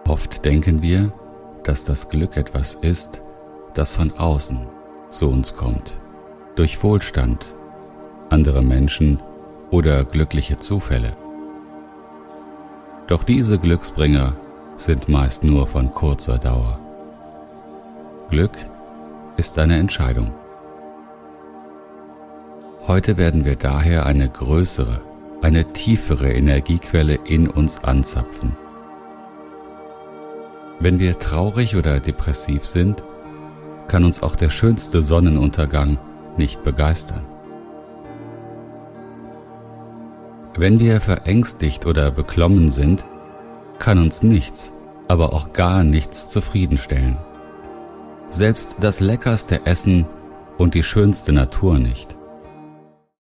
Oft denken wir, dass das Glück etwas ist, das von außen zu uns kommt, durch Wohlstand, andere Menschen oder glückliche Zufälle. Doch diese Glücksbringer sind meist nur von kurzer Dauer. Glück ist eine Entscheidung. Heute werden wir daher eine größere, eine tiefere Energiequelle in uns anzapfen. Wenn wir traurig oder depressiv sind, kann uns auch der schönste Sonnenuntergang nicht begeistern. Wenn wir verängstigt oder beklommen sind, kann uns nichts, aber auch gar nichts zufriedenstellen. Selbst das leckerste Essen und die schönste Natur nicht.